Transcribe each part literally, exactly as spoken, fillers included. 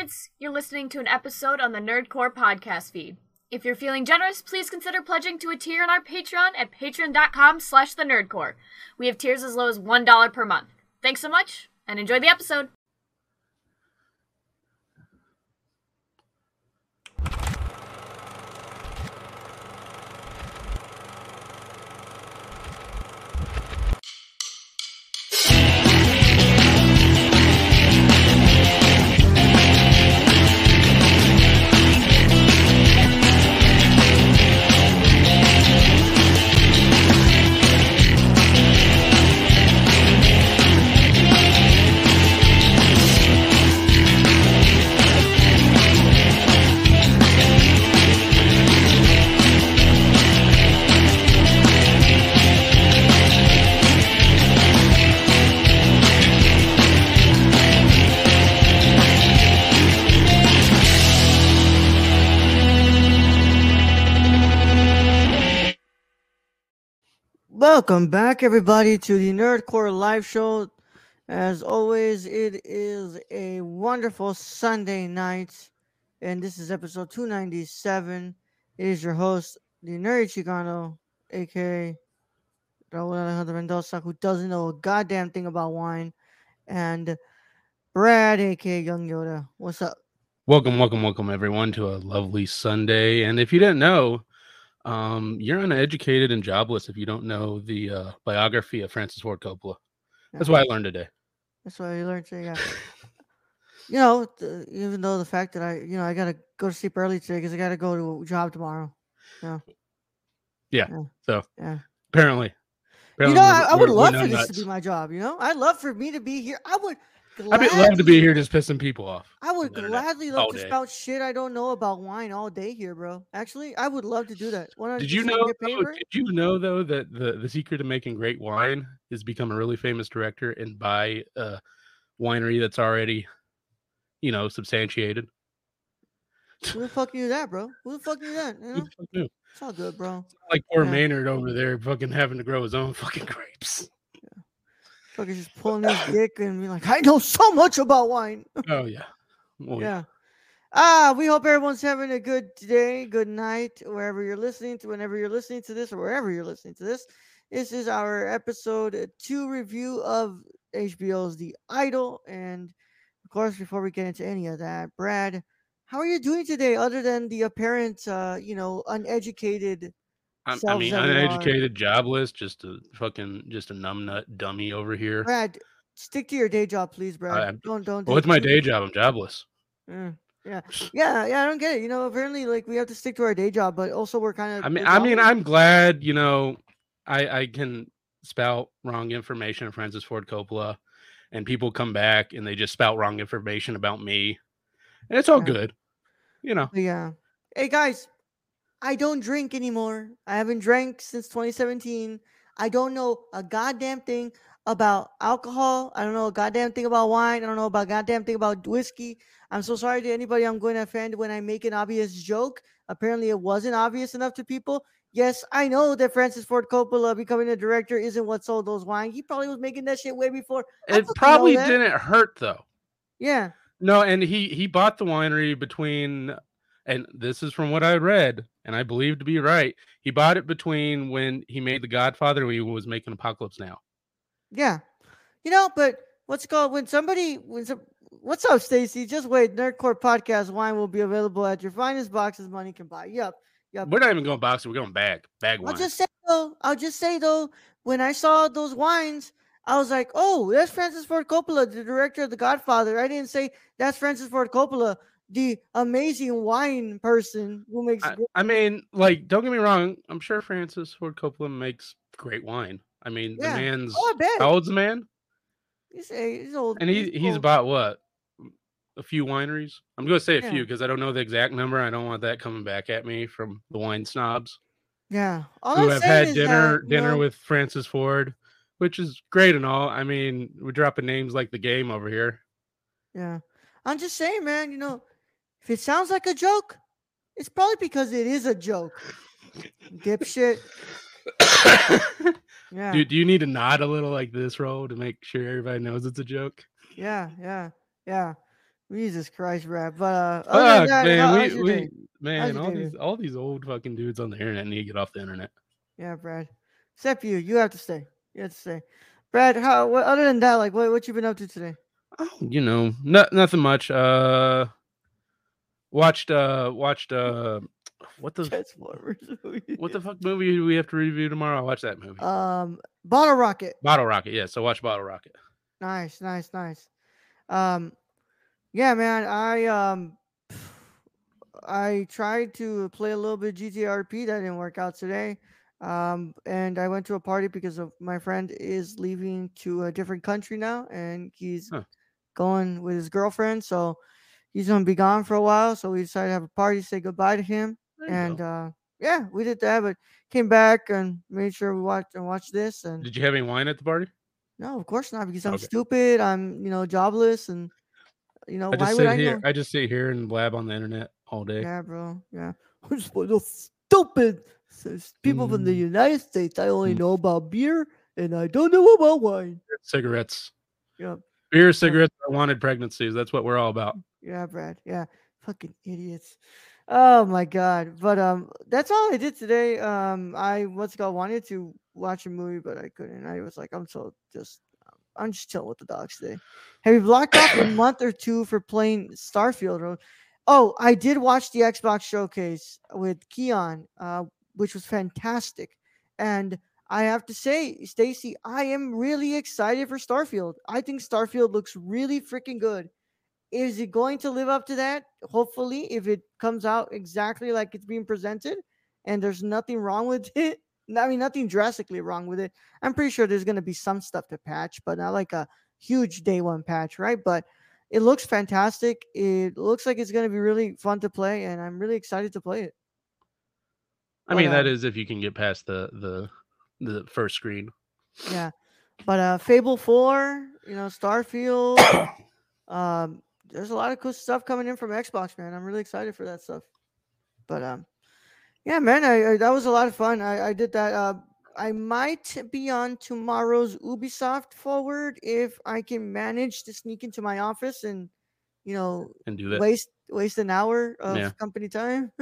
nerds! You're listening to an episode on the Nerdcore podcast feed. If you're feeling generous, please consider pledging to a tier on our Patreon at patreon.com slash the Nerdcore. We have tiers as low as one dollar per month. Thanks so much, and enjoy the episode. Welcome back, everybody, to the Nerdcore live show. As always, it is a wonderful Sunday night, and this is episode two ninety-seven. It is your host, the Nerdy Chicano, aka Raul Alejandro Mendoza, who doesn't know a goddamn thing about wine, and Brad, aka Young Yoda. What's up? Welcome, welcome, welcome, everyone, to a lovely Sunday. And if you didn't know, Um, you're uneducated and jobless if you don't know the uh, biography of Francis Ford Coppola. That's Yeah. what I learned today. That's what I learned today. Yeah. You know, the, even though the fact that I, you know, I gotta go to sleep early today because I gotta go to a job tomorrow. Yeah. Yeah. Yeah. So Yeah. apparently, You apparently know, I, I would we're- love we're for this nuts. to be my job. You know, I'd love for me to be here. I would. I'd be, love to be here just pissing people off. I would on the internet gladly all love to day. spout shit I don't know about wine all day here, bro. Actually, I would love to do that. Did you one hundred percent know? Get paid Though, for it? did you know though that the the secret to making great wine is become a really famous director and buy a winery that's already, you know, substantiated. Who the fuck knew that, bro? Who the fuck knew that? You Who know? the fuck knew? It's all good, bro. Like poor Yeah. Maynard over there, fucking having to grow his own fucking grapes. Fucking just pulling his dick and be like, I know so much about wine. Oh yeah. Well, Yeah. Ah, we hope everyone's having a good day, good night, wherever you're listening to, whenever you're listening to this, or wherever you're listening to this. This is our episode two review of H B O's The Idol. And of course, before we get into any of that, Brad, how are you doing today other than the apparent, uh, you know, uneducated I'm, I selves mean, that we are? uneducated, jobless, just a fucking, just a numbnut dummy over here. Brad, stick to your day job, please, Brad. I- don't, don't. Well, it's do- my day job. I'm jobless. Mm, yeah, yeah, yeah. I don't get it. You know, apparently, like we have to stick to our day job, but also we're kind of. I mean, I mean, I'm glad, you know, I I can spout wrong information of Francis Ford Coppola, and people come back and they just spout wrong information about me, and it's all Yeah. good, you know. Yeah. Hey guys, I don't drink anymore. I haven't drank since twenty seventeen. I don't know a goddamn thing about alcohol. I don't know a goddamn thing about wine. I don't know about goddamn thing about whiskey. I'm so sorry to anybody I'm going to offend when I make an obvious joke. Apparently, it wasn't obvious enough to people. Yes, I know that Francis Ford Coppola becoming a director isn't what sold those wine. He probably was making that shit way before. I It fucking know probably that. didn't hurt though. Yeah. No, and he he bought the winery between, and this is from what I read, and I believe to be right. He bought it between when he made The Godfather, when he was making Apocalypse Now. Yeah. You know, but what's it called when somebody when some what's up, Stacy? Just wait. Nerdcore Podcast wine will be available at your finest boxes money can buy. Yep. Yep. We're not even going boxing. We're going bag bag I'll wine. just say though, I'll just say though, when I saw those wines, I was like, oh, that's Francis Ford Coppola, the director of The Godfather. I didn't say that's Francis Ford Coppola, the amazing wine person who makes I, great- I mean, like, don't get me wrong. I'm sure Francis Ford Coppola makes great wine. I mean, Yeah. the man's Oh, I bet. how old's the man? he's, he's old. And he he's old. about what? A few wineries. I'm going to say a Yeah. few because I don't know the exact number. I don't want that coming back at me from the wine snobs Yeah. All who I'm have saying had is dinner that, you dinner know, with Francis Ford, which is great and all. I mean, we're dropping names like the game over here. Yeah. I'm just saying, man, you know, if it sounds like a joke, it's probably because it is a joke. Dipshit. Yeah. Do, do you need to nod a little like this, Roll, to make sure everybody knows it's a joke? Yeah, yeah, yeah. Jesus Christ, Brad. But uh, other than Fuck, that, man. how, We how's your we day? man, your all day these been? all these old fucking dudes on the internet need to get off the internet. Yeah, Brad. Except you. You have to stay. You have to stay. Brad, how? What, other than that, like, what what you been up to today? Oh, you know, not nothing much. Uh, watched uh watched uh what the Transformers. what the fuck movie do we have to review tomorrow? I watched that movie. um, Bottle Rocket. Bottle Rocket. Yeah, so watch Bottle Rocket. Nice, nice, nice. Um, yeah, man. I um, I tried to play a little bit G T A R P. That didn't work out today. Um, and I went to a party because of my friend is leaving to a different country now, and he's Huh. going with his girlfriend. So he's gonna be gone for a while. So we decided to have a party, say goodbye to him, There you and go. uh, yeah, we did that. But came back and made sure we watched and watched this. And Did you have any wine at the party? no, of course not, because I'm Okay. stupid. I'm you know jobless, and you know I why just would sit I here. know? I just sit here and blab on the internet all day. Yeah, bro. Yeah. I'm just one of those stupid s- people from the Mm. United States. I only Mm. know about beer and I don't know about wine. Cigarettes. Yeah. Beer, cigarettes, unwanted pregnancies. That's what we're all about. Yeah, Brad. Yeah. Fucking idiots. Oh my god. But um that's all I did today. Um I what's it called wanted to watch a movie, but I couldn't. I was like, I'm so just I'm just chilling with the dogs today. Have you blocked off a month or two for playing Starfield? Or- Oh, I did watch the Xbox showcase with Keon, uh, which was fantastic. And I have to say, Stacy, I am really excited for Starfield. I think Starfield looks really freaking good. Is it going to live up to that? Hopefully, if it comes out exactly like it's being presented and there's nothing wrong with it. I mean, nothing drastically wrong with it. I'm pretty sure there's going to be some stuff to patch, but not like a huge day one patch, right? But it looks fantastic. It looks like it's going to be really fun to play, and I'm really excited to play it. I But, mean, that um, is if you can get past the the the first screen. yeah. But uh, Fable four, you know, Starfield, um, there's a lot of cool stuff coming in from Xbox, man. I'm really excited for that stuff. But um, yeah, man, I, I that was a lot of fun. I, I did that. Uh, I might be on tomorrow's Ubisoft Forward if I can manage to sneak into my office and you know And do that. waste waste an hour of Yeah. company time.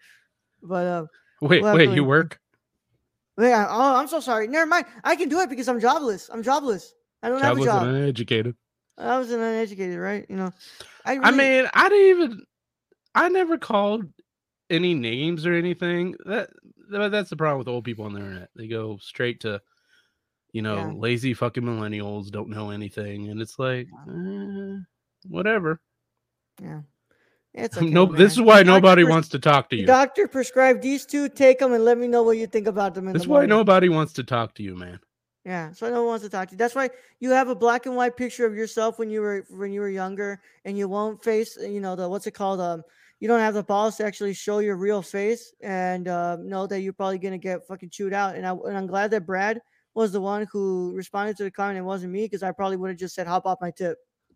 But uh, Wait, we'll have wait, to you wait. work? Yeah. Oh, I'm so sorry. Never mind. I can do it because I'm jobless. I'm jobless. I don't have a Jobless job. and uneducated. I was an uneducated, right? You know, I really. I mean, I didn't even. I never called any names or anything. That, that that's the problem with old people on the internet. They go straight to, you know, Yeah. lazy fucking millennials don't know anything, and it's like, eh, whatever. Yeah. It's okay. No, man. this is why The doctor nobody pres- wants to talk to The you. doctor prescribed these two. Take them and let me know what you think about them in This the is why morning. nobody wants to talk to you, man. Yeah, so no one wants to talk to you. That's why you have a black and white picture of yourself when you were when you were younger, and you won't face, you know, the what's it called? Um, you don't have the balls to actually show your real face and uh, know that you're probably gonna get fucking chewed out. And I and I'm glad that Brad was the one who responded to the comment and wasn't me, because I probably would have just said hop off my tip.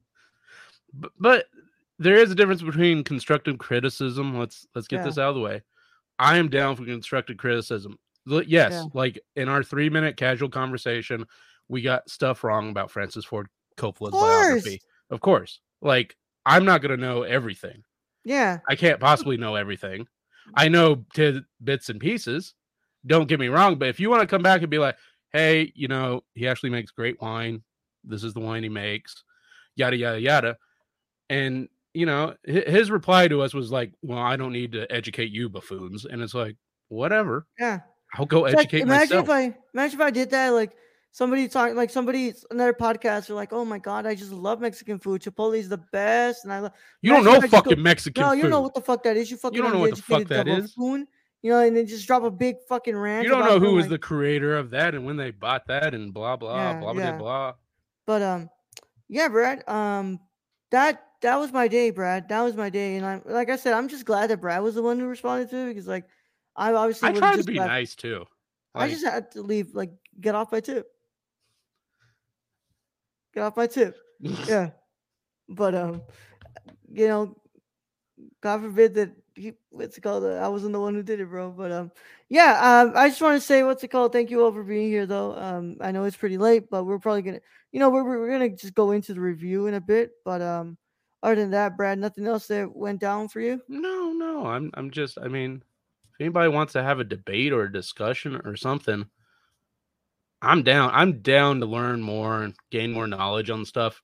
But, but there is a difference between constructive criticism. Let's let's get Yeah. this out of the way. I am down for constructive criticism. L- Yes, Yeah. like in our three minute casual conversation, we got stuff wrong about Francis Ford Coppola's biography. Of course. Like, I'm not going to know everything. Yeah. I can't possibly know everything. I know t- bits and pieces. Don't get me wrong, but if you want to come back and be like, hey, you know, he actually makes great wine. This is the wine he makes, yada, yada, yada. And, you know, his reply to us was like, well, I don't need to educate you buffoons. And it's like, whatever. Yeah. I'll go It's like, educate imagine myself. if I imagine if I did that, like somebody talking, like somebody another podcast, are like, oh my god, I just love Mexican food. Chipotle is the best, and I love. You don't Imagine know if I just go- fucking Mexican No, food. you don't know what the fuck that is. You fucking You don't know what the fuck uneducated that is. buffoon. You know, and then just drop a big fucking rant. You don't about know who them, was like- the creator of that and when they bought that and blah blah Yeah, blah blah yeah. blah. But um, yeah, Brad. Um, that that was my day, Brad. That was my day, and I'm like I said, I'm just glad that Brad was the one who responded to it, because like I obviously I would try to just be left. nice too. I Like, just had to leave, like get off my tip. Get off my tip. Yeah. But um, you know, God forbid that he what's it called? Uh, I wasn't the one who did it, bro. But um, yeah. Um, I just want to say what's it called? Thank you all for being here, though. Um, I know it's pretty late, but we're probably gonna, you know, we're we're gonna just go into the review in a bit. But um, other than that, Brad, nothing else that went down for you? No, no. I'm I'm just I mean, if anybody wants to have a debate or a discussion or something, I'm down. I'm down to learn more and gain more knowledge on stuff.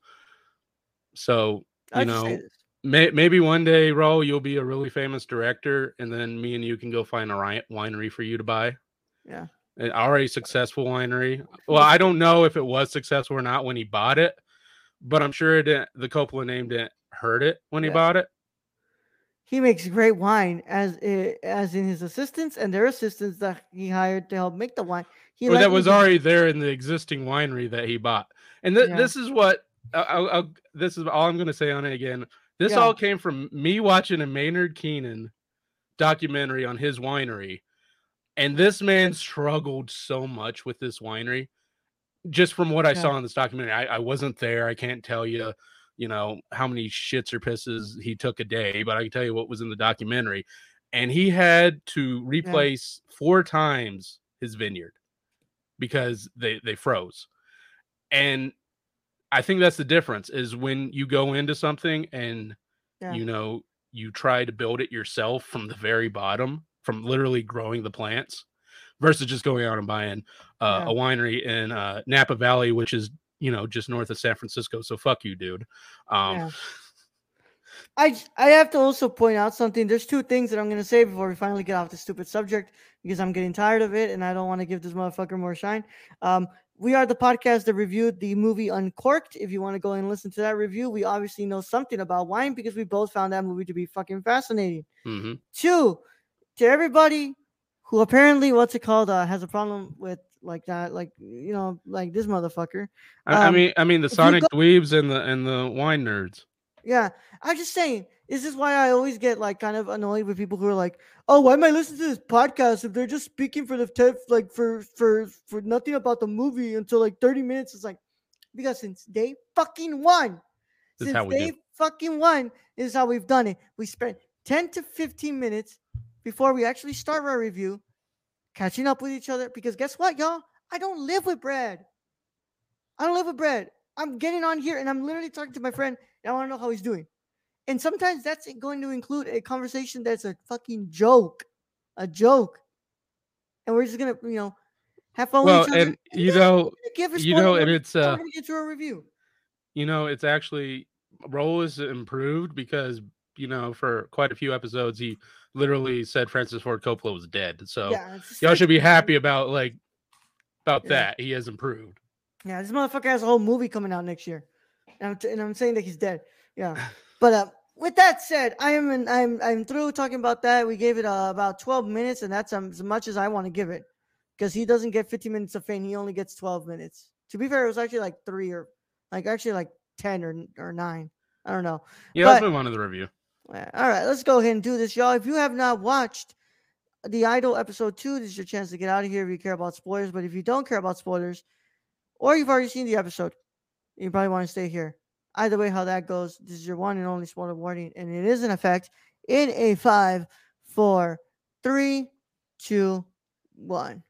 So, you I just say know, this. may, maybe one day, Ro, you'll be a really famous director, and then me and you can go find a ri- winery for you to buy. Yeah. An already successful winery. Well, I don't know if it was successful or not when he bought it, but I'm sure it didn't, the Coppola name didn't hurt it when he Yeah. bought it. He makes great wine as i- as in his assistants and their assistants that he hired to help make the wine. He Or that likely was did- already there in the existing winery that he bought. And th- Yeah. this is what I- I'll, I'll, this is all I'm going to say on it again. This Yeah. all came from me watching a Maynard Keenan documentary on his winery. And this man struggled so much with this winery. Just from what I Yeah. saw in this documentary, I, I wasn't there. I can't tell you, you know, how many shits or pisses he took a day, but I can tell you what was in the documentary. And he had to replace four times his vineyard because they, they froze. And I think that's the difference is when you go into something and, Yeah. you know, you try to build it yourself from the very bottom, from literally growing the plants versus just going out and buying uh, Yeah. a winery in uh, Napa Valley, which is, you know, just north of San Francisco. So fuck you, dude. Um, Yeah. I j- I have to also point out something. There's two things that I'm gonna say before we finally get off the stupid subject because I'm getting tired of it and I don't want to give this motherfucker more shine. Um, we are the podcast that reviewed the movie Uncorked. If you want to go and listen to that review, we obviously know something about wine because we both found that movie to be fucking fascinating. mhm. Two, to everybody who apparently what's it called uh, has a problem with like that, like you know, like this motherfucker. I, I Um, mean, I mean the if you Sonic go- dweebs and the and the wine nerds. Yeah, I'm just saying. This is why I always get like kind of annoyed with people who are like, "Oh, why am I listening to this podcast if they're just speaking for the te- like for for for nothing about the movie until like thirty minutes?" It's like because since day fucking one, This is since how we day do. fucking one this is how we've done it. We spent ten to fifteen minutes before we actually start our review, catching up with each other. Because guess what, y'all? I don't live with Brad. I don't live with Brad. I'm getting on here and I'm literally talking to my friend and I want to know how he's doing. And sometimes that's going to include a conversation that's a fucking joke, a joke, and we're just gonna, you know, have fun Well, with each other. and you then know, we're gonna give a you know, spoiler and warning, it's then uh, we're gonna get to our review. you know, it's actually role is improved because you know for quite a few episodes he literally said Francis Ford Coppola was dead. So Yeah, it's just y'all should be freaking- happy about like about Yeah. that. He has improved. Yeah, this motherfucker has a whole movie coming out next year, and I'm, t- and I'm saying that he's dead. Yeah, but uh, with that said, I am in, I'm I'm through talking about that. We gave it uh, about twelve minutes, and that's um, as much as I want to give it, because he doesn't get fifteen minutes of fame. He only gets twelve minutes. To be fair, it was actually like three or like actually like ten or or nine. I don't know. Yeah, But- let's move on to the review. Uh, All right, let's go ahead and do this, y'all. If you have not watched The Idol episode two, this is your chance to get out of here if you care about spoilers. But if you don't care about spoilers, or you've already seen the episode, you probably want to stay here. Either way, how that goes, this is your one and only spoiler warning, and it is in effect in a five, four, three, two, one.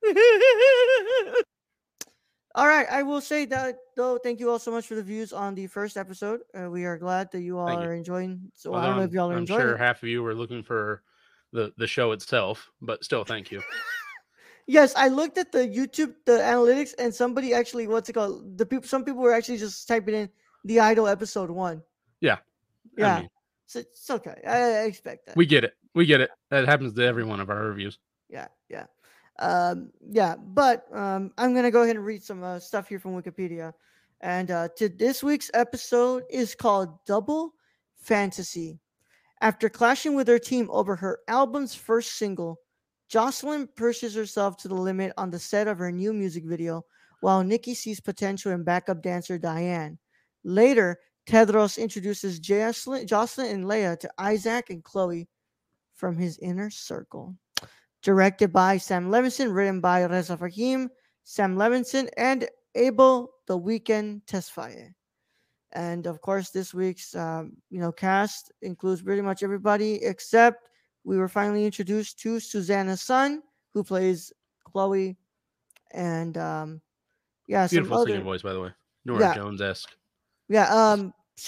All right, I will say that though. Thank you all so much for the views on the first episode. Uh, we are glad that you all Thank you. are enjoying. So Although I don't know I'm, if y'all are I'm enjoying sure it. half of you were looking for the the show itself, but still, thank you. Yes, I looked at the YouTube the analytics, and somebody actually what's it called? The people, some people were actually just typing in the Idol episode one. Yeah, Yeah, I mean, so it's okay. I, I expect that. we get it. We get it. That happens to every one of our reviews. yeah, yeah, um, yeah. But um, I'm gonna go ahead and read some uh, stuff here from Wikipedia, and uh, to this week's episode is called Double Fantasy. After clashing with her team over her album's first single, Jocelyn pushes herself to the limit on the set of her new music video, while Nikki sees potential in backup dancer Diane. Later, Tedros introduces Jocelyn, Jocelyn and Leia to Isaac and Chloe from his inner circle. Directed by Sam Levinson, written by Reza Fahim, Sam Levinson, and Abel The Weeknd Tesfaye. And of course, this week's um, you know cast includes pretty much everybody except we were finally introduced to Susanna Sun, who plays Chloe, and um, yeah, some Beautiful other singing voice, by the way. Nora Yeah. Jones esque. yeah. Um, so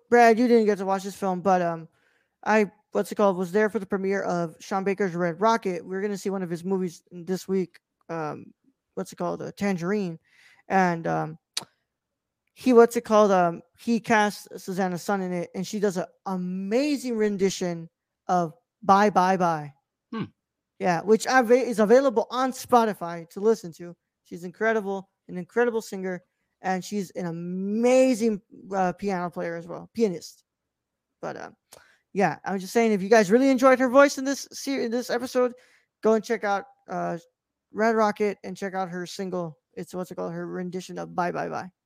Brad, you didn't get to watch this film, but um, I what's it called was there for the premiere of Sean Baker's Red Rocket. We're gonna see one of his movies this week. Um, what's it called? Uh, Tangerine, and um, he what's it called? Um, he casts Susanna Sun in it, and she does an amazing rendition of "Bye Bye Bye." Hmm. Yeah, which av- is available on Spotify to listen to. She's incredible, an incredible singer, and she's an amazing uh, piano player as well, pianist. But uh, yeah, I was just saying, if you guys really enjoyed her voice in this series, this episode, go and check out uh, Red Rocket and check out her single. It's what's it called? Her rendition of "Bye Bye Bye."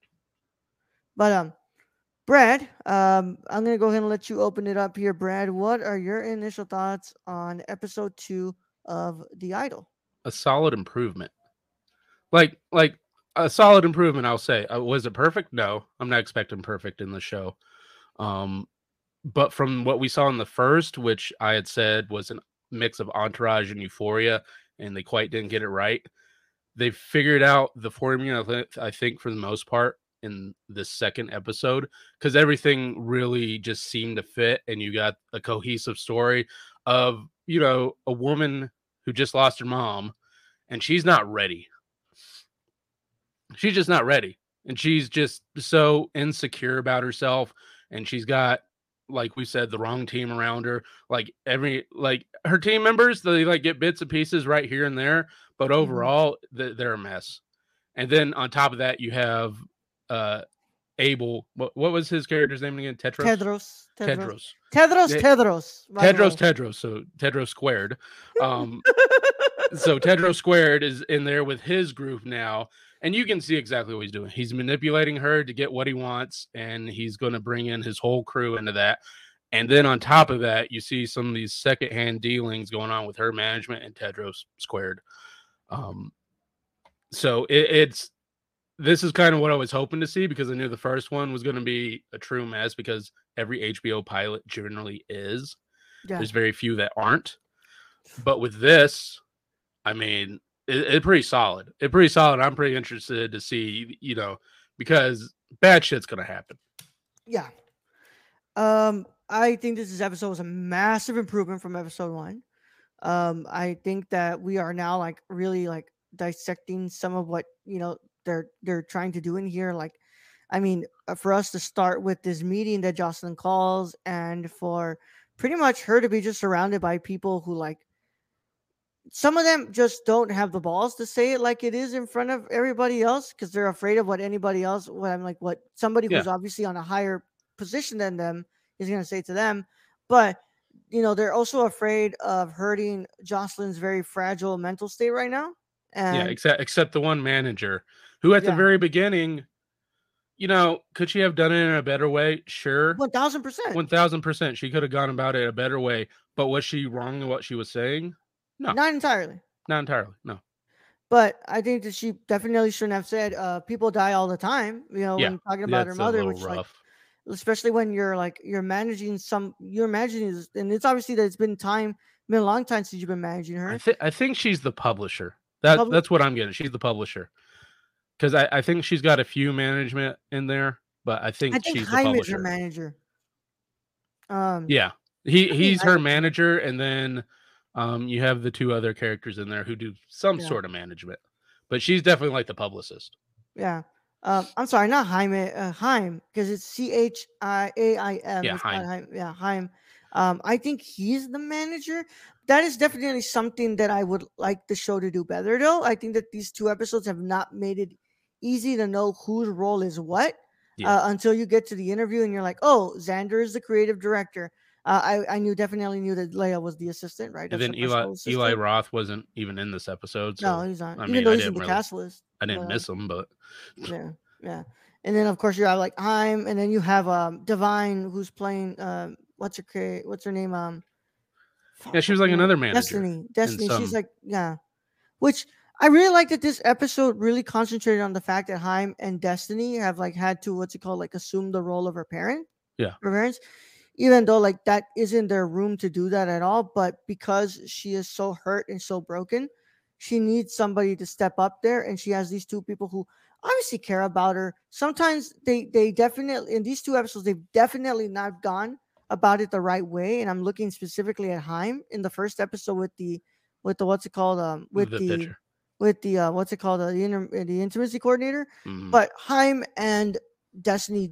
But um, Brad, um, I'm gonna go ahead and let you open it up here. Brad, what are your initial thoughts on episode two of The Idol? A solid improvement. Like, like a solid improvement. I'll say. Uh, was it perfect? No, I'm not expecting perfect in the show. Um, but from what we saw in the first, which I had said was a mix of Entourage and Euphoria, and they quite didn't get it right. They figured out the formula, I think, for the most part, in this second episode, because everything really just seemed to fit, and you got a cohesive story of, you know, a woman who just lost her mom, and she's not ready. She's just not ready. And she's just so insecure about herself, and she's got, like we said, the wrong team around her. Like every like her team members, they like get bits and pieces right here and there, but overall th- they're a mess. And then on top of that, you have uh Abel. What, what was his character's name again? Tetros. Tedros. Tedros. Tedros. They- Tedros. by the Tedros. way. Tedros. So Tedros squared. Um, so Tedros squared is in there with his group now, and you can see exactly what he's doing. He's manipulating her to get what he wants, and he's going to bring in his whole crew into that. And then on top of that, you see some of these secondhand dealings going on with her management and Tedros squared. Um, so it, it's this is kind of what I was hoping to see, because I knew the first one was going to be a true mess, because every H B O pilot generally is. Yeah. There's very few that aren't. But with this, I mean, it's it pretty solid. It's pretty solid. I'm pretty interested to see, you know, because bad shit's going to happen. Yeah. Um, I think this is episode was a massive improvement from episode one. Um, I think that we are now like really like dissecting some of what, you know, they're they're trying to do in here. Like, I mean, uh, for us to start with this meeting that Jocelyn calls, and for pretty much her to be just surrounded by people who, like, some of them just don't have the balls to say it like it is in front of everybody else, because they're afraid of what anybody else, what I'm like, what somebody who's Yeah. obviously on a higher position than them is going to say to them. But, you know, they're also afraid of hurting Jocelyn's very fragile mental state right now. And Yeah, except except the one manager who at the Yeah. very beginning, you know, could she have done it in a better way? Sure. one thousand percent. one thousand percent. She could have gone about it a better way. But was she wrong in what she was saying? No, Not entirely. not entirely. No. But I think that she definitely shouldn't have said, uh, people die all the time, you know, Yeah, when talking about her That's a mother, little which, like, rough. especially when you're like, you're managing some, you're managing, this- and it's obviously that it's been time, been a long time since you've been managing her. I, th- I think she's the publisher. That Publi- That's what I'm getting. She's the publisher. Because I, I think she's got a few management in there, but I think, I think she's the Jaime is her publisher. manager. Um, Yeah. He I think he's her Jaime's- manager, and then um you have the two other characters in there who do some Yeah. sort of management. But she's definitely like the publicist. yeah. Um, I'm sorry, not Jaime, uh, Haim, because it's C H I A I M. Yeah, It's not Haim. Haim. Yeah, Haim. Um, I think he's the manager. That is definitely something that I would like the show to do better, though. I think that these two episodes have not made it easy to know whose role is what Yeah. uh, until you get to the interview and you're like, oh, Xander is the creative director. Uh, I, I knew definitely knew that Leia was the assistant, right? And That's then the Eli personal Eli assistant. Roth wasn't even in this episode. So No, he's not. I Even mean, though I he's in didn't the really, cast list. I didn't but, miss him, but Yeah, yeah. And then of course you have like Haim, and then you have um Divine, who's playing um what's her ca- what's her name um yeah, she was like another manager. Destiny. Destiny. She's some- like, yeah. Which I really like that this episode really concentrated on the fact that Haim and Destiny have like had to what's it called like assume the role of her parent. Yeah. Her parents. Even though like that isn't their room to do that at all, but because she is so hurt and so broken, she needs somebody to step up there, and she has these two people who obviously care about her. Sometimes they they definitely in these two episodes they've definitely not gone about it the right way. And I'm looking specifically at Haim in the first episode with the with the what's it called um with The the pitcher. with the uh, what's it called uh, the inter- uh, the intimacy coordinator. Mhm. But Haim and Destiny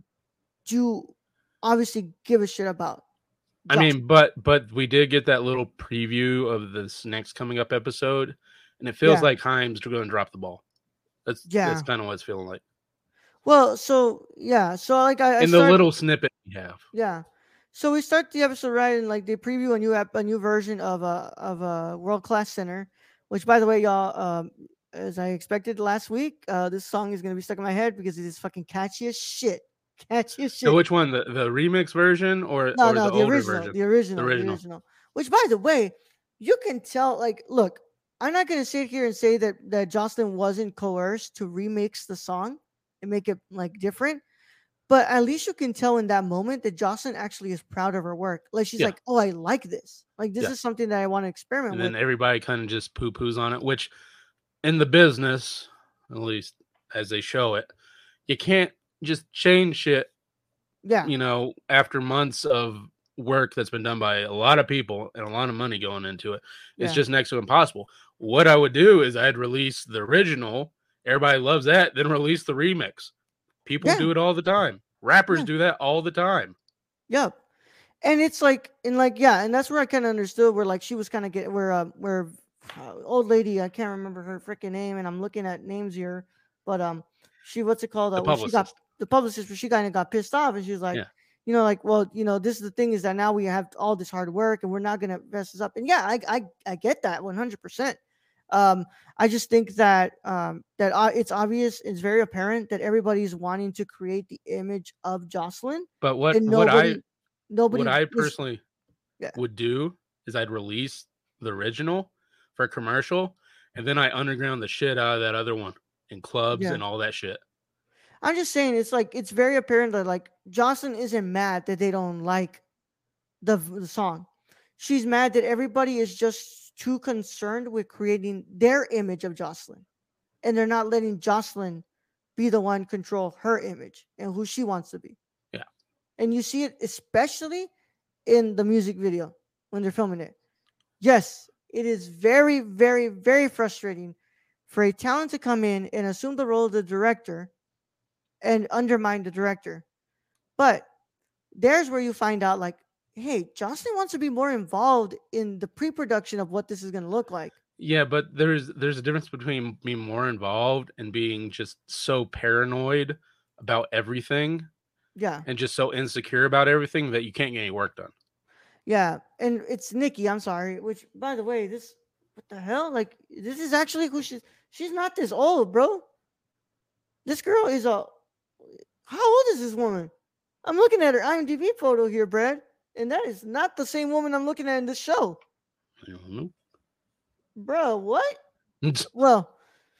do obviously give a shit about. I Josh. mean, but but we did get that little preview of this next coming up episode, and it feels Yeah. like Haim's going to drop the ball. That's Yeah. that's kind of what it's feeling like Well, so yeah, so like I, I in the start- little snippet we have. Yeah. So we start the episode right, and like they preview a new app, a new version of a of a World Class Center, which by the way, y'all, um, as I expected last week, uh, this song is gonna be stuck in my head because it is fucking catchy as shit. Catchy as shit. So which one, the, the remix version or, no, or no, the, the, older original, version? the original, the original. original. Which, by the way, you can tell. Like, look, I'm not gonna sit here and say that that Jocelyn wasn't coerced to remix the song and make it like different. But at least you can tell in that moment that Jocelyn actually is proud of her work. Like she's Yeah. like, "Oh, I like this. Like this Yeah. is something that I want to experiment And with." then everybody kind of just poo poos on it, which in the business, at least as they show it, you can't just change shit, Yeah, you know, after months of work that's been done by a lot of people and a lot of money going into it. It's Yeah. just next to impossible. What I would do is I'd release the original. Everybody loves that. Then release the remix. People Yeah. do it all the time. Rappers Yeah. do that all the time. yep. And it's like, and like, yeah, and that's where I kind of understood where like she was kind of get where uh, where uh, old lady, I can't remember her freaking name, and I'm looking at names here, but um, she what's it called? The Uh, where she got publicist. the publicist, where she kind of got pissed off, and she was like, Yeah. you know, like, well, you know, this is the thing is that now we have all this hard work, and we're not gonna mess this up. And yeah, I I I get that one hundred percent. Um, I just think that um that uh, it's obvious, it's very apparent that everybody's wanting to create the image of Jocelyn, But what and what nobody I nobody what I is- personally Yeah. would do is I'd release the original for a commercial, and then I underground the shit out of that other one in clubs Yeah. and all that shit. I'm just saying it's like it's very apparent that like Jocelyn isn't mad that they don't like the, the song. She's mad that everybody is just too concerned with creating their image of Jocelyn, and they're not letting Jocelyn be the one control her image and who she wants to be. Yeah. And you see it especially in the music video when they're filming it. Yes, it is very, very, very frustrating for a talent to come in and assume the role of the director and undermine the director. But there's where you find out, like, hey, Jocelyn wants to be more involved in the pre-production of what this is going to look like. Yeah, but there's there's a difference between being more involved and being just so paranoid about everything Yeah, and just so insecure about everything that you can't get any work done. yeah, and it's Nikki. I'm sorry. Which, by the way, this what the hell? Like, this is actually who she's. She's not this old, bro. This girl is a. How old is this woman? I'm looking at her IMDb photo here, Brad, and that is not the same woman I'm looking at in this show, I don't know. bro. What? Well,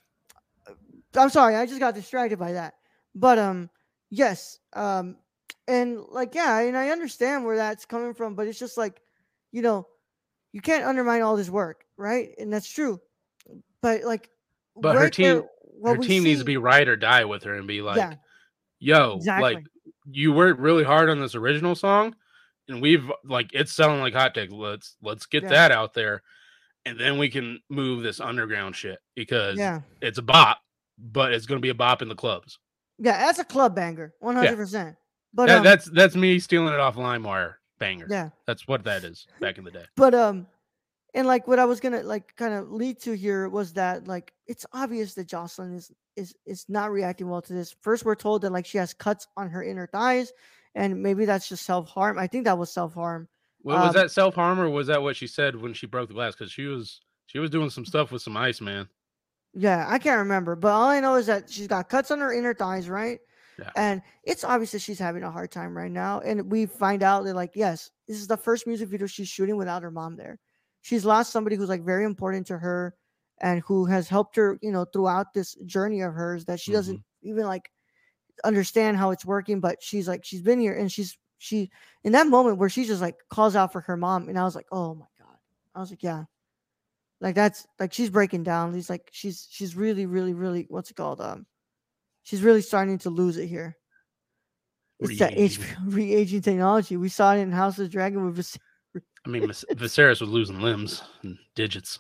I'm sorry, I just got distracted by that. But um, yes, um, and like yeah, and I understand where that's coming from, but it's just like, you know, you can't undermine all this work, right? And that's true. But like, But her right there, team- what Her we team needs to see- be ride or die with her and be like, yeah, yo, exactly. like you worked really hard on this original song, and we've like it's selling like hotcakes. Let's let's get Yeah. that out there, and then we can move this underground shit because yeah, it's a bop, but it's gonna be a bop in the clubs. yeah. That's a club banger, one hundred percent. But That- um, that's that's me stealing it off LimeWire banger. yeah. That's what that is back in the day. But um, and like what I was gonna like kind of lead to here was that like it's obvious that Jocelyn is is is not reacting well to this. First, we're told that like she has cuts on her inner thighs, and maybe that's just self harm. I think that was self harm. Well, was Um, that self harm or was that what she said when she broke the glass? Because she was she was doing some stuff with some ice, man. Yeah, I can't remember, but all I know is that she's got cuts on her inner thighs, right? Yeah. And it's obvious that she's having a hard time right now. And we find out that, like, yes, this is the first music video she's shooting without her mom there. She's lost somebody who's like very important to her and who has helped her, you know, throughout this journey of hers that she doesn't even like understand how it's working. But she's like, she's been here and she's, she, in that moment where she just like calls out for her mom. And I was like, oh my God. I was like, yeah. Like that's like she's breaking down. He's like she's she's really really really what's it called um she's really starting to lose it here. It's that H B O re-aging technology. We saw it in House of the Dragon with Vis- I mean, Vis- Viserys was losing limbs and digits.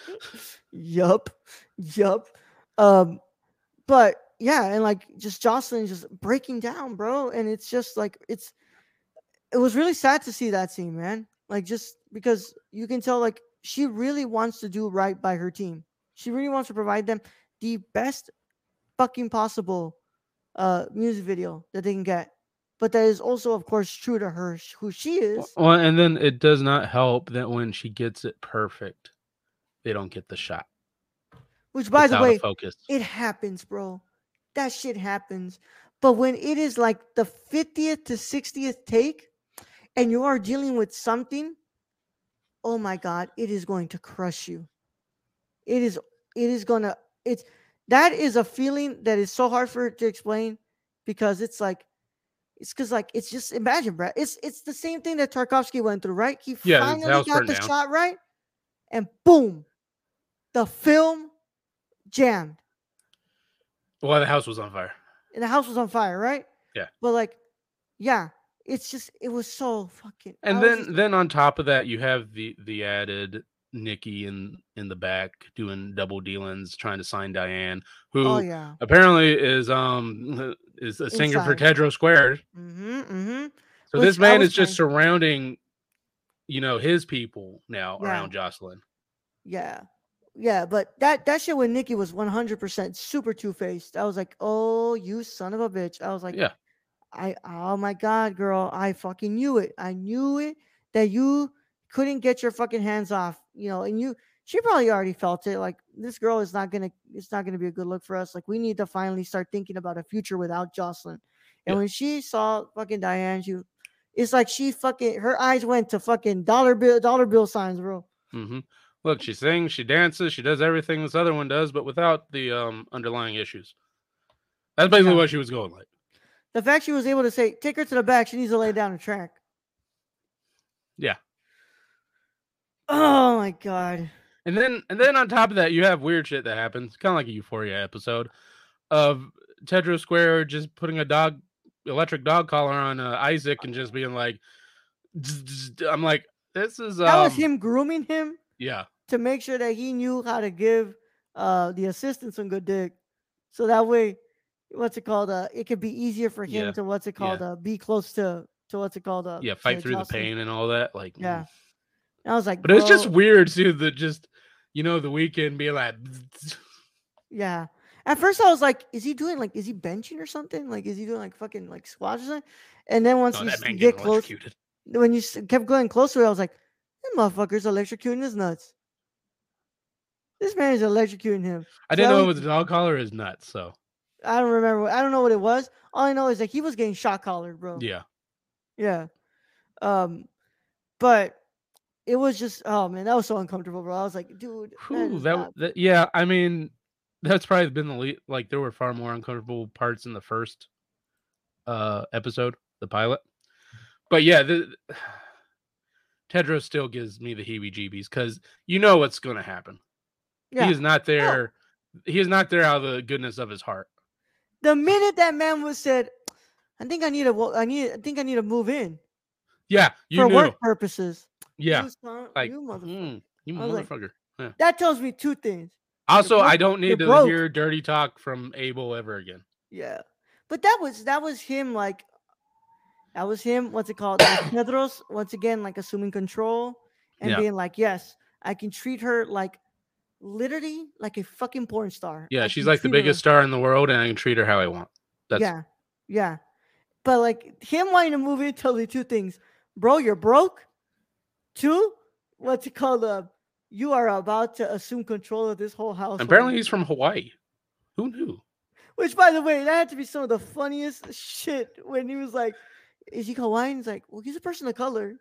Yup. Yup. Um, but yeah, and like just Jocelyn just breaking down, bro. And it's just like it's it was really sad to see that scene, man. Like just because you can tell like she really wants to do right by her team. She really wants to provide them the best fucking possible uh music video that they can get. But that is also, of course, true to her who she is. Well, and then it does not help that when she gets it perfect, they don't get the shot. Which, by It's the out of way, focus. it happens, bro. That shit happens. But when it is like the fiftieth to sixtieth take and you are dealing with something, oh my God, it is going to crush you. It is, it is going to, it's, that is a feeling that is so hard for it to explain because it's like, it's because like, it's just, imagine, bro. It's, it's the same thing that Tarkovsky went through, right? He Yeah, his finally house got burned the down. shot right and boom, the film jammed. Well, the house was on fire. And the house was on fire, right? Yeah. But like, yeah, it's just it was so fucking. And I was then just- then on top of that, you have the the added Nikki in in the back doing double dealings, trying to sign Diane, who oh yeah, apparently is um is a singer for Inside. Tedros Squared. mm-hmm, mm-hmm. So Which this I man was is just trying- surrounding, you know, his people now Yeah. around Jocelyn. Yeah, yeah, but that that shit with Nikki was one hundred percent super two faced. I was like, oh, you son of a bitch. I was like, Yeah. I oh my God, girl, I fucking knew it. I knew it that you couldn't get your fucking hands off, you know, and you she probably already felt it. Like this girl is not gonna it's not gonna be a good look for us. Like we need to finally start thinking about a future without Jocelyn. And Yeah. when she saw fucking Diane, she it's like she fucking her eyes went to fucking dollar bill dollar bill signs, bro. Mm-hmm. Look, she sings, she dances, she does everything this other one does, but without the um underlying issues. That's basically Yeah. what she was going like. The fact she was able to say, take her to the back, she needs to lay down the track. Yeah. Oh my God. And then and then on top of that, you have weird shit that happens, kind of like a Euphoria episode of Tedros Square just putting a dog electric dog collar on uh, Isaac and just being like, zzz, zzz. I'm like, this is um, That was him grooming him yeah, to make sure that he knew how to give uh the assistant some good dick. So that way, what's it called? Uh, it could be easier for him Yeah. to what's it called? Yeah. Uh, be close to to what's it called? Uh, yeah, fight to through the Jocelyn. pain and all that. Like, Yeah. mm. And I was like, But it's just bro, weird too that just you know the weekend being like, zzz. yeah. At first, I was like, is he doing like, is he benching or something? Like, is he doing like fucking like squats or something? And then once no, you that s- man get getting close, electrocuted. when you s- kept going closer, I was like, this motherfucker's electrocuting his nuts. This man is electrocuting him. I So didn't that know it was- was a dog collar or his nuts. So I don't remember. I don't know what it was. All I know is that he was getting shot collared, bro. yeah, Yeah. Um, but it was just, oh man, that was so uncomfortable, bro. I was like, dude, that Whew, is that, not- that yeah. I mean, that's probably been the lead. Like there were far more uncomfortable parts in the first uh episode, the pilot. But yeah, the Tedros still gives me the heebie-jeebies because you know what's going to happen. yeah. He is not there. He is not there out of the goodness of his heart. The minute that man was said, I think I need to, wo- I need, I think I need to move in Yeah, you for knew. work purposes. Yeah, You son- like you motherfucker. mm, you I was like, motherfucker. Yeah. That tells me two things. Also, broke- I don't you're need to broke. hear dirty talk from Abel ever again. Yeah. But that was that was him like that was him, what's it called? Like Pedros, once again, like assuming control and Yeah. being like, yes, I can treat her like literally like a fucking porn star. Yeah, I she's can like the treat her biggest star in the world, and I can treat her how I want. That's Yeah. Yeah. But like him wanting to move in tells me two things. Bro, you're broke. Two, what's it called? Uh, you are about to assume control of this whole house. apparently he's from Hawaii. Who knew? Which, by the way, that had to be some of the funniest shit when he was like, is he Hawaiian? He's like, well, he's a person of color.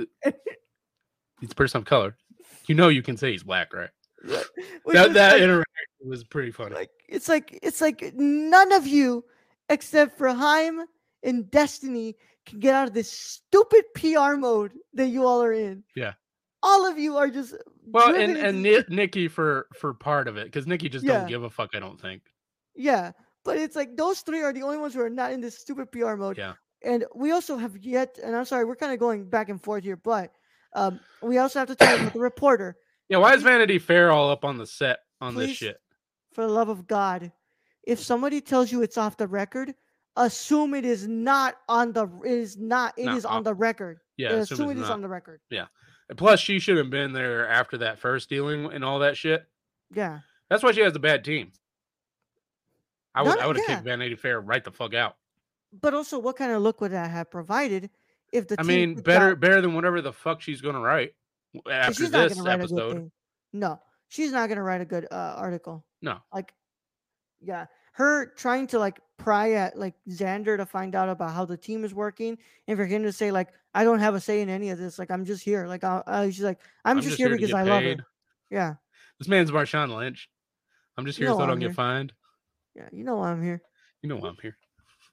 He's a person of color. You know, you can say he's black, right? Which That is that like, interaction was pretty funny. like, it's like, it's like none of you, except for Haim and Destiny, can get out of this stupid P R mode that you all are in. Yeah. All of you are just Well, driven and and into- Ni- Nikki for for part of it because Nikki just Yeah. don't give a fuck. I don't think. yeah. But it's like those three are the only ones who are not in this stupid P R mode. Yeah. And we also have yet, and I'm sorry, we're kind of going back and forth here, but um, we also have to talk about the reporter. Yeah, why is Please- Vanity Fair all up on the set on this please, shit? For the love of God, if somebody tells you it's off the record, assume it is not on the. It is not. It No, is on uh, the record. Yeah, Yeah, assume assume it's it is not. on the record. Yeah. And plus, she should have been there after that first dealing and all that shit. Yeah. That's why she has a bad team. I would Not- I would have yeah. kicked Vanity Fair right the fuck out. But also, what kind of look would that have provided if the I team mean, puts better out- better than whatever the fuck she's gonna write after she's not this gonna write a good episode. thing. No, she's not gonna write a good uh, article. No. Like, yeah, her trying to like pry at like Xander to find out about how the team is working, and for him to say like, I don't have a say in any of this. Like, I'm just here. Like, I, I she's like, I'm, I'm just, just here here to because get I love paid. her. Yeah, This man's Marshawn Lynch. I'm just You here know so I why don't I'm get here. fined. yeah, you know why I'm here. You know why I'm here.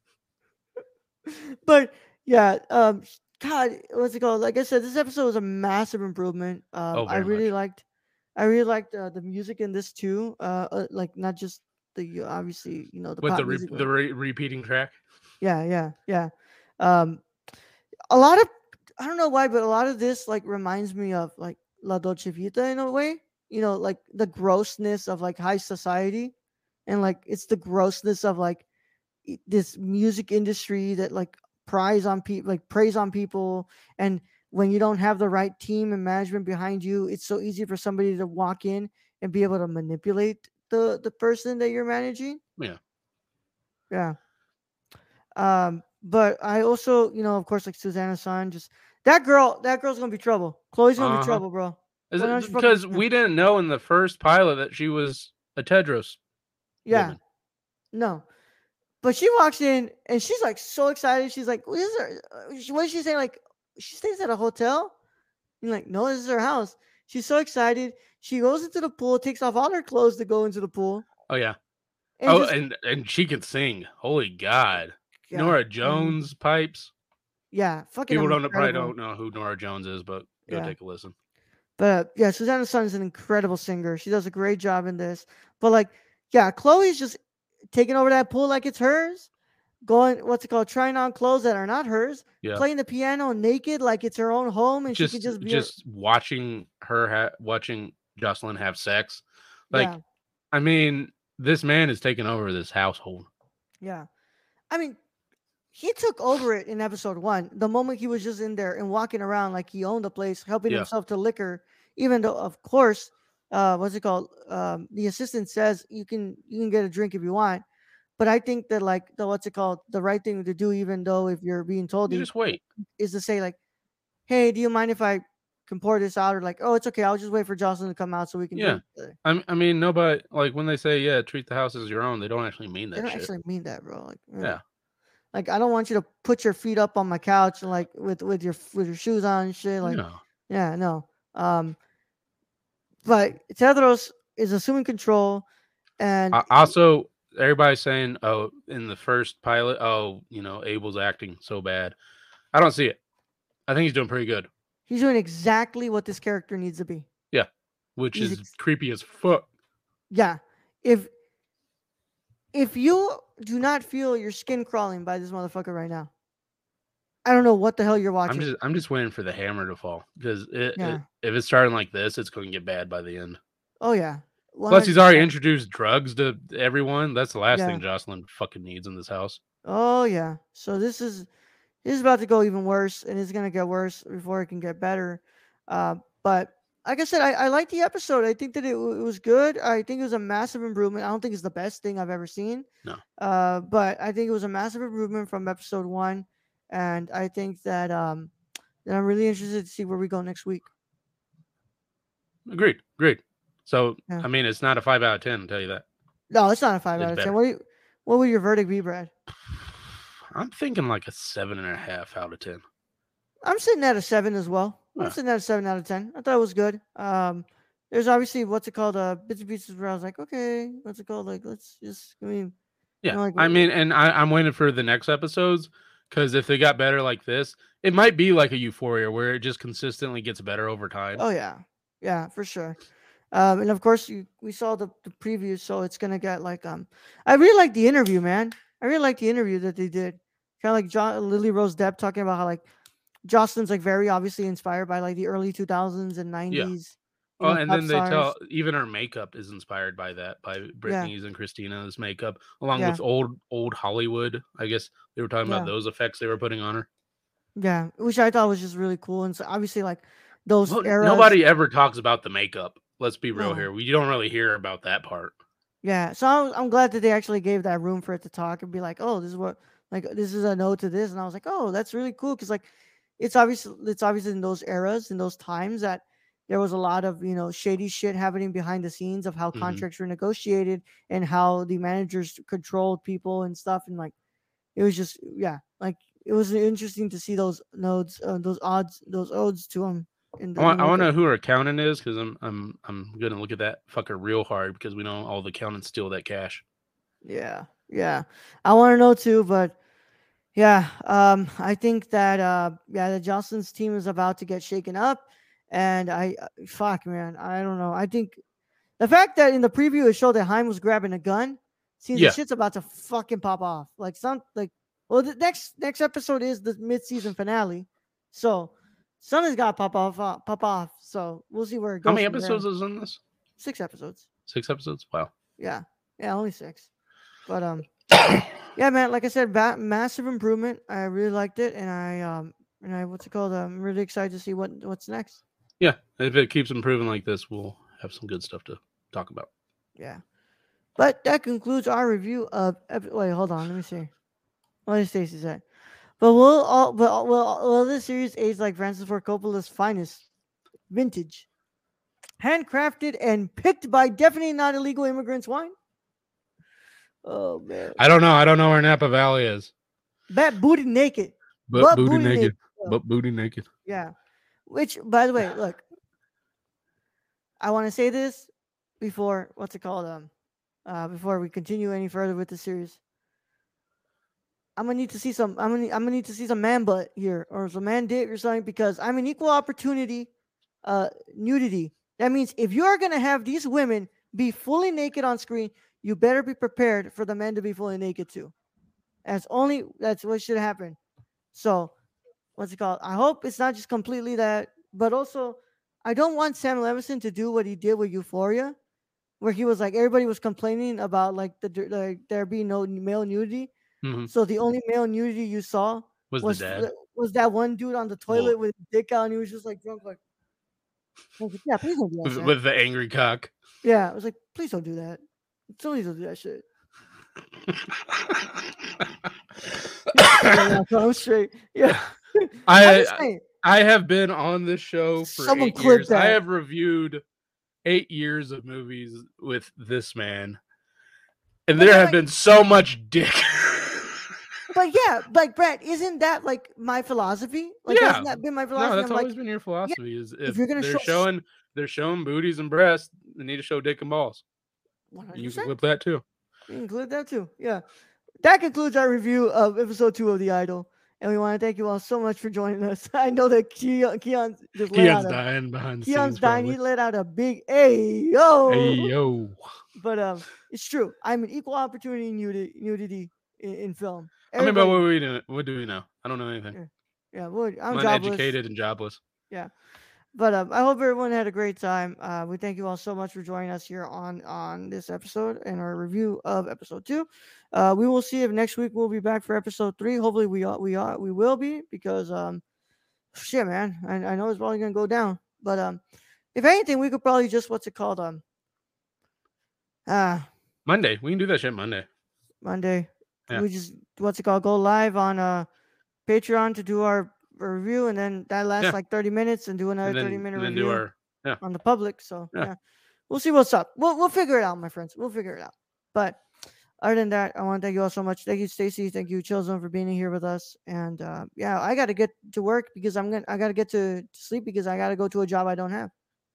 But yeah, um, God, what's it called? Like I said, this episode was a massive improvement. Um, Oh, I very really much. liked, I really liked uh, the music in this too. Uh, uh, like not just the uh, obviously you know the With pop the re- music. but- the re- repeating track. Yeah, yeah, yeah. Um, a lot of I don't know why, but a lot of this like reminds me of like La Dolce Vita in a way. You know, like the grossness of like high society, and like it's the grossness of like i- this music industry that like prize on people, like preys on people, and when you don't have the right team and management behind you, it's so easy for somebody to walk in and be able to manipulate the the person that you're managing. Yeah. Yeah. Um, but I also, you know, of course, like Susanna San, just that girl, that girl's gonna be trouble. Chloe's gonna Uh-huh. be trouble, bro. Is one it, hundred fucking because percent. we didn't know in the first pilot that she was a Tedros Yeah, woman. no. But she walks in and she's like so excited. She's like, "What is her? uh, she- What is she saying? Like, she stays at a hotel?" You're like, "No, this is her house." She's so excited. She goes into the pool, takes off all her clothes to go into the pool. Oh yeah. And oh, just, and and she can sing. Holy God. yeah, Nora mm, Jones pipes. yeah, fucking People don't probably incredible. don't know who Nora Jones is, but go Yeah. take a listen. But yeah, Susanna Sun is an incredible singer. She does a great job in this. But like, yeah, Chloe's just taking over that pool like it's hers, going what's it called, trying on clothes that are not hers, Yeah. playing the piano naked like it's her own home, and Just she could just be just watching her ha- watching Jocelyn have sex. Like, yeah, I mean, this man is taking over this household. yeah. I mean, he took over it in episode one. The moment he was just in there and walking around like he owned the place, helping Yeah. himself to liquor, even though of course, uh, what's it called? Um, the assistant says you can you can get a drink if you want. But I think that like the what's it called, the right thing to do, even though if you're being told You to, just wait. is to say like, "Hey, do you mind if I can pour this out?" Or like, "Oh, it's okay. I'll just wait for Jocelyn to come out so we can Yeah. drink together." I, I mean, nobody, like, when they say, yeah, treat the house as your own, they don't actually mean They that don't shit. actually mean that, bro. Like, eh. Yeah. Like I don't want you to put your feet up on my couch and like with with your with your shoes on and shit. Like, No. yeah, no. Um, but Tedros is assuming control, and Uh, also, everybody's saying, oh, in the first pilot, oh, you know, Abel's acting so bad. I don't see it. I think he's doing pretty good, he's doing exactly what this character needs to be. which He's is ex- creepy as fuck. Yeah. If if you do not feel your skin crawling by this motherfucker right now, I don't know what the hell you're watching. I'm just, I'm just waiting for the hammer to fall because it, Yeah. it, if it's starting like this, it's going to get bad by the end. Oh yeah. Plus, he's already one hundred percent. introduced drugs to everyone. That's the last Yeah. thing Jocelyn fucking needs in this house. Oh yeah. So this is this is about to go even worse, and it's gonna get worse before it can get better. Uh, but like I said, I, I like the episode. I think that it, w- it was good. I think it was a massive improvement. I don't think it's the best thing I've ever seen. No. Uh, but I think it was a massive improvement from episode one, and I think that um, that I'm really interested to see where we go next week. Agreed. Agreed. So, Yeah. I mean, it's not a five out of ten, I'll tell you that. No, it's not a five It's out of better. ten. What do you, what would your verdict be, Brad? I'm thinking like a seven and a half out of ten. I'm sitting at a seven as well. I'm Yeah. sitting at a seven out of ten. I thought it was good. Um, there's obviously what's it called, uh, bits and pieces where I was like, okay, what's it called? Like, let's just, I mean, Yeah. like, I what- mean, and I, I'm waiting for the next episodes because if they got better like this, it might be like a Euphoria where it just consistently gets better over time. oh yeah, yeah, for sure. Um, and of course, you, we saw the, the preview, so it's gonna get like um. I really like the interview, man. I really like the interview that they did. Kind of like John, Lily Rose Depp talking about how like Jocelyn's like very obviously inspired by like the early two thousands and Yeah. nineties. You Oh, know, and pop then they tell stars. even her makeup is inspired by that, by Yeah, Britney's and Christina's makeup, along yeah, with old old Hollywood. I guess they were talking about yeah, those effects they were putting on her. yeah. Which I thought was just really cool, and so obviously like those Well, eras. nobody ever talks about the makeup. Let's be real No, here. We don't really hear about that part. yeah. So I'm, I'm glad that they actually gave that room for it to talk and be like, oh, this is what like this is a note to this, and I was like, oh, that's really cool because like it's obvious it's obviously in those eras in those times that there was a lot of you know shady shit happening behind the scenes of how Hmm. contracts were negotiated and how the managers controlled people and stuff and like it was just yeah like it was interesting to see those nodes uh, those odds those odes to them in I the, want the I want makeup. to know who her accountant is because I'm I'm I'm gonna look at that fucker real hard because we know all the accountants steal that cash. Yeah, yeah, I want to know too, but yeah, um, I think that uh, yeah, the Jocelyn's team is about to get shaken up, and I uh, fuck man, I don't know. I think the fact that in the preview it showed that Heim was grabbing a gun seems the Yeah, shit's about to fucking pop off. Like some like well, the next next episode is the mid season finale, so something's got to pop off uh, pop off. So we'll see where it how goes many from there. episodes is in this? Six episodes. Six episodes. Wow. Yeah, yeah, only six. But um, yeah, man. Like I said, ba- massive improvement. I really liked it, and I um, and I what's it called? I'm really excited to see what what's next. Yeah, if it keeps improving like this, we'll have some good stuff to talk about. Yeah. But that concludes our review of. Epi- Wait, hold on. Let me see. What did Stacy say? But will all but will will this series age like Francis Ford Coppola's finest, vintage, handcrafted and picked by definitely not illegal immigrants wine? Oh man, I don't know. I don't know where Napa Valley is, bat booty naked, but butt booty booty naked. naked. Yo. But booty naked. Yeah. Which, by the way, look, I want to say this before what's it called? Um, uh, before we continue any further with the series. I'm gonna need to see some. I'm gonna. I'm gonna need to see some man butt here or some man dick or something because I'm an equal opportunity, uh, nudity. That means if you are gonna have these women be fully naked on screen, you better be prepared for the men to be fully naked too. That's only. That's what should happen. So, what's it called? I hope it's not just completely that, but also, I don't want Sam Levinson to do what he did with Euphoria, where he was like everybody was complaining about like the like there being no male nudity. Mm-hmm. So the only male nudity you saw Was, was the dad? was that one dude on the toilet Whoa. with his dick out, and he was just like drunk, like, I was like, yeah, please don't do that With, shit. with the angry cock. Yeah, I was like, please don't do that. Please don't do that shit. Yeah, so I'm straight. Yeah, I'm I just saying. I have been on this show for Someone eight clip years. I that. have reviewed eight years of movies with this man, and But there then, have like- been so much dick. But yeah, like Brett, isn't that like my philosophy? Like, Yeah. hasn't that been my philosophy? No, that's I'm always like, been your philosophy. Is if, you're gonna they're show- showing they're showing booties and breasts, they need to show dick and balls. one And hundred you can percent. flip that too. We can include that too. Yeah. That concludes our review of episode two of The Idol. And we want to thank you all so much for joining us. I know that Keon, Keon just let Keon's out a, dying behind the Keon's scenes. dying. Probably. He let out a big hey yo. Hey yo. But um, it's true. I'm an equal opportunity nudity, nudity in, in film. I mean, but Everybody- what we do? What do we know? I don't know anything. yeah, well, I'm I'm jobless. uneducated and jobless. But um, I hope everyone had a great time. Uh, we thank you all so much for joining us here on on this episode and our review of episode two. Uh, we will see if next week we'll be back for episode three. Hopefully we are we are we will be because um shit man I, I know it's probably gonna go down. But um if anything we could probably just what's it called um uh Monday. We can do that shit Monday. Monday Yeah. we just what's it called go live on uh Patreon to do our review and then that lasts Yeah. like thirty minutes and do another And then, thirty minute and then review. do our yeah. on the public. So Yeah. yeah. we'll see what's up. We'll we'll figure it out, my friends. We'll figure it out. But other than that, I want to thank you all so much. Thank you, Stacy. Thank you, Chillzone, for being here with us. And uh, yeah, I got to get to work because I'm gonna. I got to get to sleep because I got to go to a job I don't have.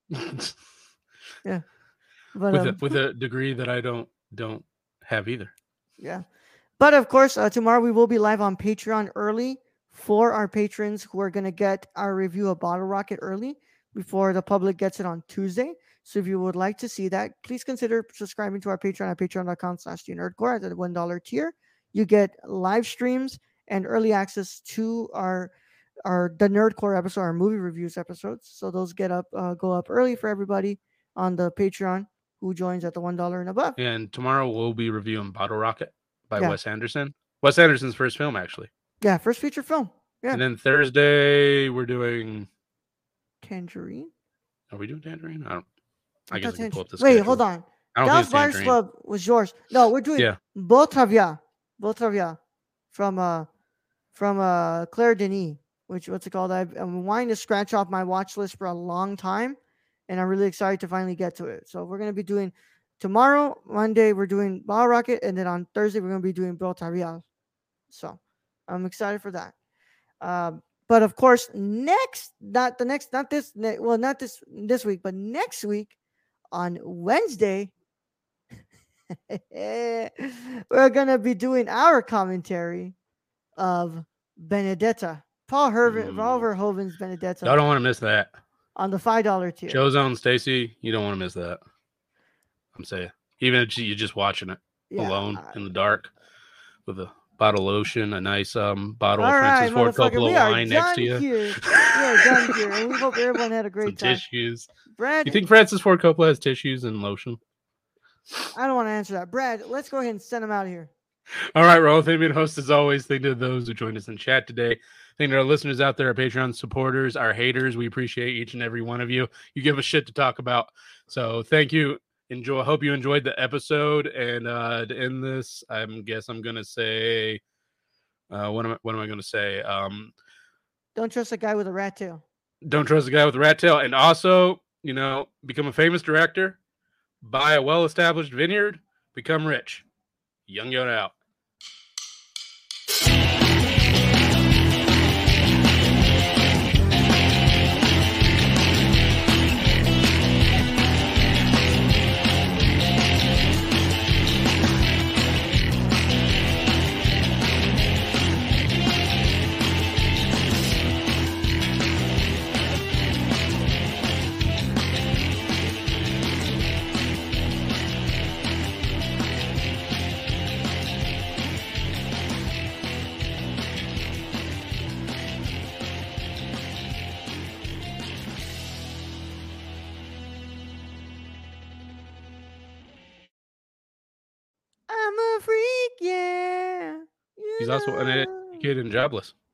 But with um, a with a degree that I don't don't have either. yeah, but of course, uh, tomorrow we will be live on Patreon early for our patrons who are gonna get our review of Bottle Rocket early. before the public gets it on Tuesday. So if you would like to see that, please consider subscribing to our Patreon at patreon.com slash the nerdcore at the one dollar tier. You get live streams and early access to our our the Nerdcore episode, our movie reviews episodes. So those get up uh, go up early for everybody on the Patreon who joins at the one dollar and above. And tomorrow we'll be reviewing Bottle Rocket by Yeah. Wes Anderson. Wes Anderson's first film, actually. Yeah, first feature film. Yeah. And then Thursday we're doing. Tangerine. Are we doing Tangerine? I don't. I, I guess I thought can pull up Tangerine- the Wait, schedule. hold on. I don't Dallas think Buyers it's Tangerine. Club was yours. No, we're doing Yeah. Botravia. Botravia from uh from uh Claire Denis, which what's it called? I've, I'm wanting to scratch off my watch list for a long time, and I'm really excited to finally get to it. So we're gonna be doing tomorrow, Monday, we're doing Bottle Rocket, and then on Thursday we're gonna be doing Botravia. So I'm excited for that. Um, but of course, next, not the next, not this, ne- well, not this this week, but next week on Wednesday, we're gonna be doing our commentary of Benedetta, Paul Herven, Paul Mm. Verhoeven's Benedetta Y'all don't want to miss that. on the five dollar tier. Joe's on Stacy. You don't want to miss that. I'm saying, even if you're just watching it Yeah, alone uh, in the dark with a bottle of lotion, a nice um bottle all of right, Francis Ford motherfucker, Coppola we are wine next to done you. here. We are done here, and we hope everyone had a Some great time. tissues. Brad, You think Francis Ford Coppola has tissues and lotion? I don't want to answer that. Brad, let's go ahead and send him out of here. All right, Raul, thank you, host as always. Thank you to those who joined us in chat today. Thank you to our listeners out there, our Patreon supporters, our haters. We appreciate each and every one of you. You give us shit to talk about. So thank you. Enjoy. I hope you enjoyed the episode. And uh, to end this, I guess I'm gonna say, uh, what am I, what am I gonna say? Um, Don't trust a guy with a rat tail. don't trust the guy with the rat tail. And also, you know, become a famous director, buy a well-established vineyard, become rich. Young Yoda out. I'm a freak, yeah. You He's also an know. educated and jobless.